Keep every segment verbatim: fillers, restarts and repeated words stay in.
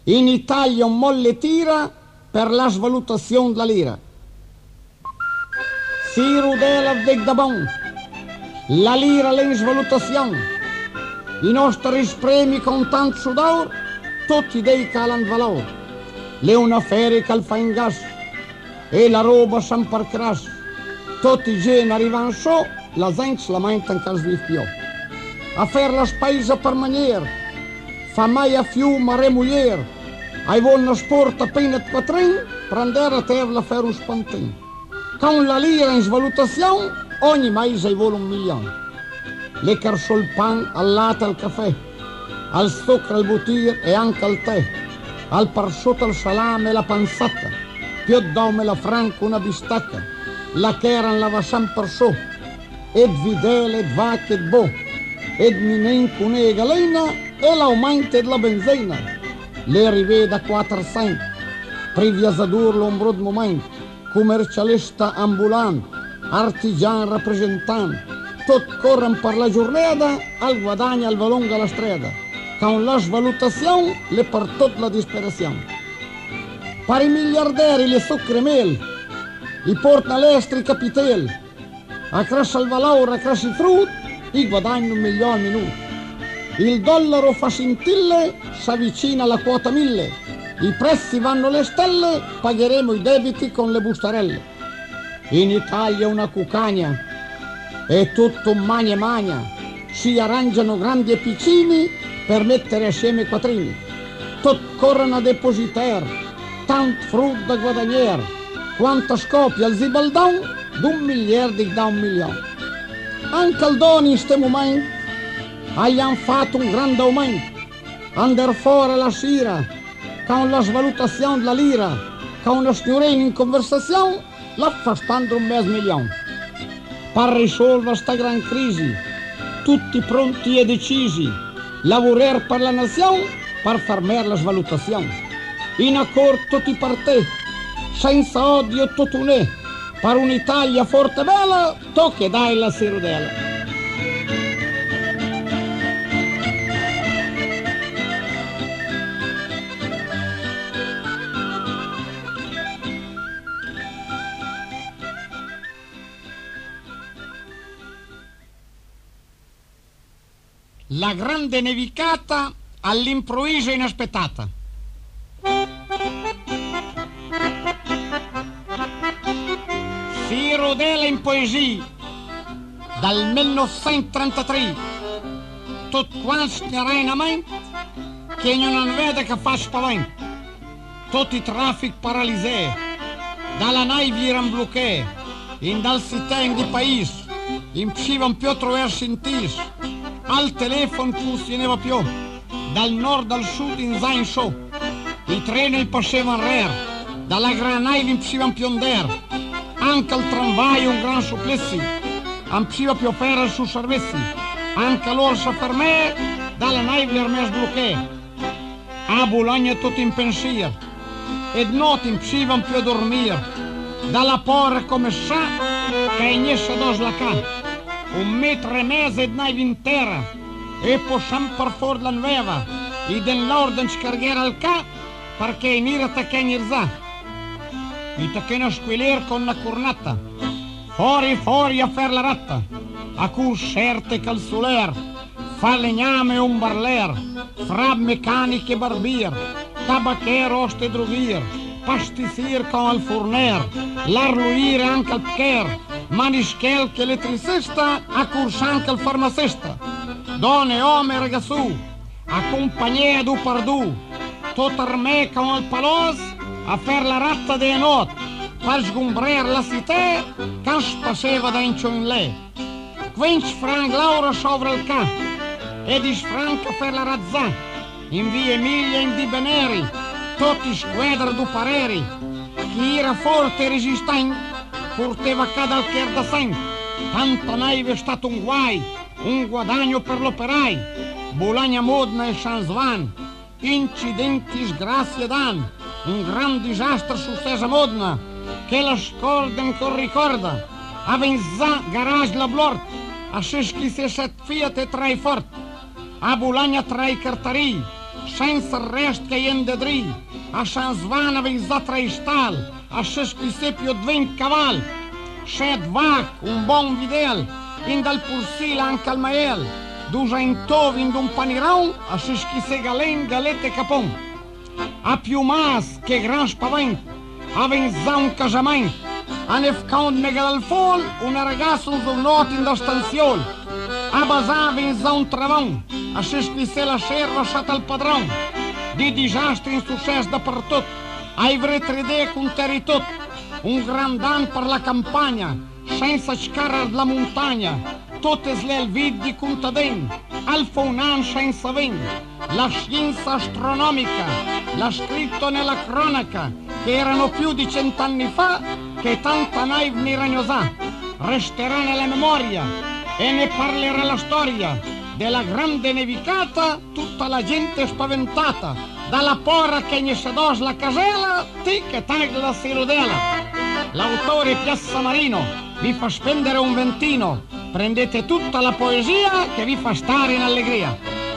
In Italia un molle tira per la svalutazione della lira. Si rudela dec da bon, la lira è in svalutazione. I nostri spremi con tanto sudor, tutti dei calan valore. Le una ferie che fa in gas e la roba san per cras. Tutti i geni arrivano su, la gente la lamenta che sviv più. A fare la spesa per maniera, fa mai a fiume a remugliere. Hai buona sporta appena di quattrin, prendere a terra per un spantin. Con la lira in svalutazione, ogni mese hai vuole un milione. Le carso il pan, al latte, al caffè, al zucchero, al butir e anche al tè, al parsotto, al salame e la panzata, più dome la franca, una bistacca, la cheran la va sempre su, ed videle, ed vacche, ed bo, ed minenco, une galena, e l'aumento della benzina. Le riveda quattro cento, priviasadur l'ombro di momento, commercialista ambulante, artigian rappresentante, tutti corrono per la giornata, al guadagno al valore alla strada, con la svalutazione le per tutta la disperazione. Per i miliardari le sucre mel, i portano all'estero i capitelli, a cresce il valore, a cresce i frutti, i guadagno un milione al minuto. Il dollaro fa scintille, si avvicina alla quota mille, i prezzi vanno alle stelle, pagheremo i debiti con le bustarelle. In Italia una cucagna, è tutto magna e magna, si arrangiano grandi e piccini per mettere assieme i quattrini. Tutti corrono a depositare, tanto frutto da guadagnare, quanto scoppia al zibaldon, d'un miliardo da un milione. Anche al doni in ste momenti, abbiamo fatto un grande aumento, andare fuori la sera, con la svalutazione della lira, con una signorina in conversazione, la fa spendere un mezzo milione. Per risolvere questa gran crisi, tutti pronti e decisi, lavorare per la nazione, per fermare la svalutazione. In accordo tutti per te, senza odio tutto un'è, per un'Italia forte e bella, tu che dai la sirudella. La grande nevicata all'improvviso inaspettata. Si rodela in poesia dal millenovecentotrentatré. Tutto quanto serenamente che non vede che fa spavento. Tutti i traffici paralizzati, dalla nave erano bloccati, in dal città di paese, in non più trovare sentire. Al telefono funzionava più, dal nord al sud in zain su, i treni passavano rare, dalla granai non potevano più andare, anche il tramvai un gran supplessi, non poteva più fare sui servizi, anche l'orsa per me, dalla nave era sbloccata. A Bologna tutto in pensiero, e notte non potevano più dormire, dalla porra come sa, che niente dos la ca. Un metro e mezzo di nave intera e possiamo per fuori la nuova e dell'ordine scargare al ca perché in ira taccagni irza e taccagna squilere con una cornata fuori fuori a fare la ratta a cui certe calzoler falegname un barler fra meccaniche e barbier tabacchero oste droghier pastizier con il forner l'arluire anche al pcher manischel che elettricista a corsa anche il farmacista donne, uomini, ragazzu a compagnia du pardù tutto armè con il palos a fare la ratta della notte per sgombrare la città che spaseva da in lei quindici franc l'ora sopra il ca e dieci franc per la razzà in via Emilia in di Beneri tutti squadri du pareri chi era forte e resistente portava cada alcher da sen, tanta neve è stato un guai, un guadagno per l'operai, Bologna, Modena e San Svan, incidenti, sgrazie dan, un gran disastro successo a Modena, che la scorda ancora ricorda, a Venzà, garage la Blort, a Seschi set Fiat e trai fort, a Bologna trai cartari, senza il resto che ien de dri, a Sciansvana vi zatra i stal, a sesquise più dven caval, sed vac, un bon videl, in dal pursila anche al mael, dusa in tov in d'un panirão, a sesquise galen, galete capon, a più mas che gran spavent, a venzà un casament, a nefcaunt megalfol, una ragazza un zurnot in da stanziol, a basà venzà un travon, a sesquise la serva sat al padron, di disastri in succes dappertot, ai vretredè conteri tot, un grand an per la campagna, senza scarrar la montagna, totes le alvid di contadin, al fa un an senza vent, la scienza astronomica, l'ha scritto nella cronaca, che erano più di cent'anni fa, che tanta naive ni ragnosà, resterà nella memoria e ne parlerà la storia della grande nevicata, tutta la gente spaventata, dalla porra che ne sedos la casella, tic e tac la sirudela. L'autore Piazza Marino vi fa spendere un ventino, prendete tutta la poesia che vi fa stare in allegria.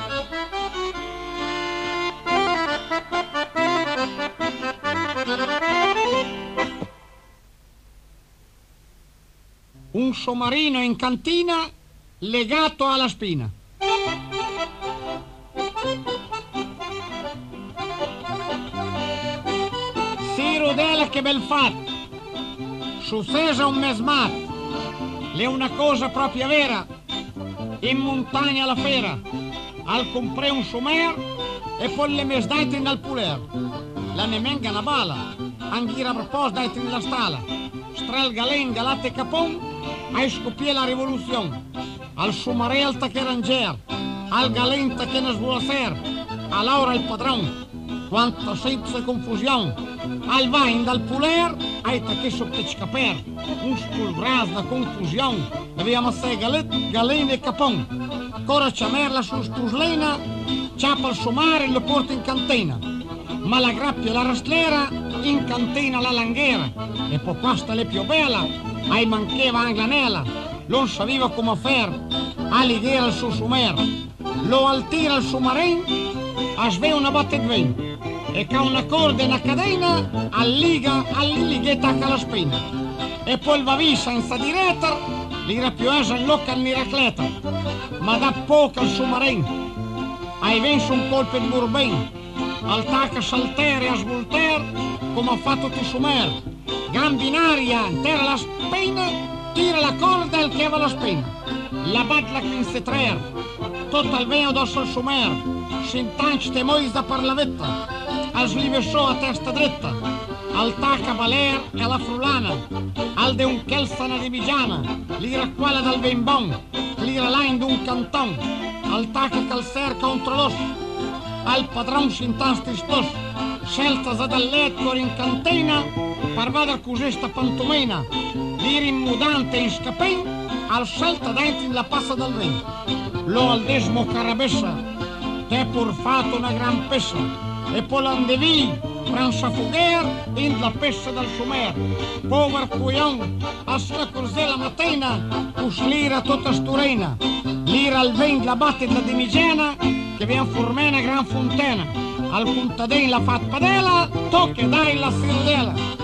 Un somarino in cantina legato alla spina. Sirudela che bel fatto, successa un mesmat, è una cosa proprio vera, in montagna alla fera, al compré un sumer e poi le mes dait in al puler, la nemenga una bala, anghira propos dait in la stala, stral galen galate capon, ai scoppiè la rivoluzione, al sumarel che ranger, al galenta che ne svuolaser, a Laura il padron, quanta senza e confusione, al vain dal puler, ai tacche sotto scaper, un spulbras da confusione, abbiamo sei galet, galene e capon, cora ciamerla su stuslena, ciapa il somare e lo porta in cantina, ma la grappia la rastlera, in cantina la langhera, e poi questa le più bella, ai mancheva anche l'anela, non sapeva come fare, a ligare il suo sumer, lo altira il sumarin, a sve una botte di vento, e che una corda e una cadena alliga, alliga alla spina, e poi va via senza diretta, li rapiosa in locca al miracleta, ma da poco al sumarin, hai venso un colpo di burbin, al tacca saltere a svolter, come ha fatto ti sumer, gambi in aria, intera la spina, tira la corda e il che va la spina, la bat la quinsetrer, tutto il veno dosso al sumer, s'intanci te moisa per la vetta, al slivesciò a testa dritta, al tacca valer e alla frulana, al de un chelsana di bigiana, l'ira quale dal vembon, l'ira là in d'un canton, al tacca calcer contro l'osso, al padron s'intasti stos, scelta dal letto in cantina, per vada cusesta pantomena, l'ira in mudante in scapen, al scelta dentro in la passa del vento, lo al desmo carabessa, te pur fatto una gran pessa, e poi l'andevi, pranza fugher, in la pessa del sumer. Pover cuion, a sua cos'è la mattina, us l'ira tutta sturena. L'ira al vent la batte da dimigena, che vien formena gran fontena. Al contadin la fat padela, tocca dai la sirudela.